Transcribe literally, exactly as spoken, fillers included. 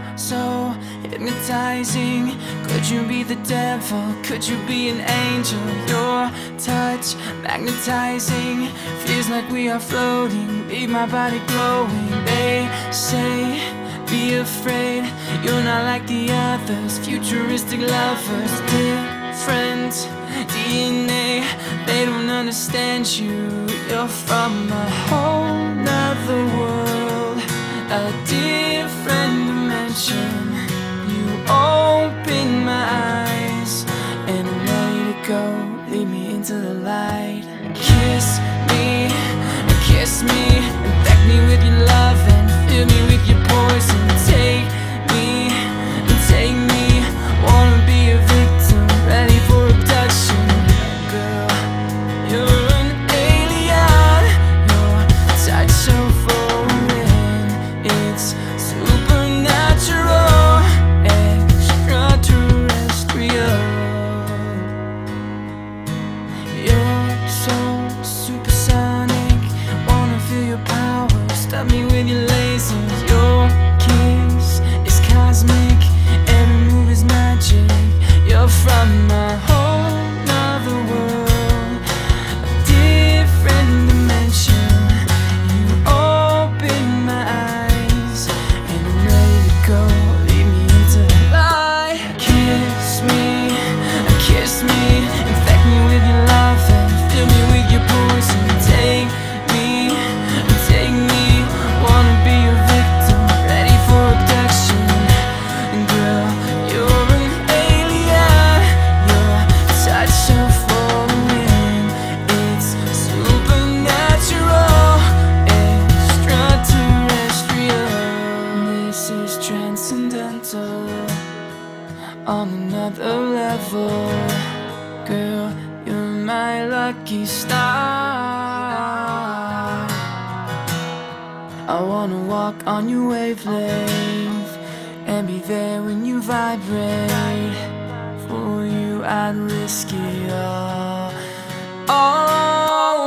so hypnotizing. Could you be the devil? Could you be an angel? Your touch magnetizing. Feels like we are floating, leave my body glowing. They say be afraid, you're not like the others. Futuristic lovers, different D N A. They don't understand you, you're from a whole nother world, a different dimension. You open my eyes, and I'm ready to go. Lead me into the light. Kiss me, kiss me, infect me with your love and fill me with your poison. Take me, take me, wanna be a victim, ready for abduction. Girl, you're an alien, your touch so foreign, it's supernatural, extraterrestrial. You're so supersonic, wanna feel your power, stop me with your lasers. Your kiss is cosmic, every move is magic. You're from a whole nother world, a different dimension. You open my eyes, and I'm ready to go. Lead me into the light. Kiss me, kiss me, infect me with your love and fill me with your poison. Take me, take me, wanna be a victim, ready for abduction. Girl, you're an alien, your touch so foreign, it's supernatural, extraterrestrial. This is transcendental, on another level. Girl, you're my lucky star. I wanna walk on your wavelength and be there when you vibrate. For you, I'd risk it all. All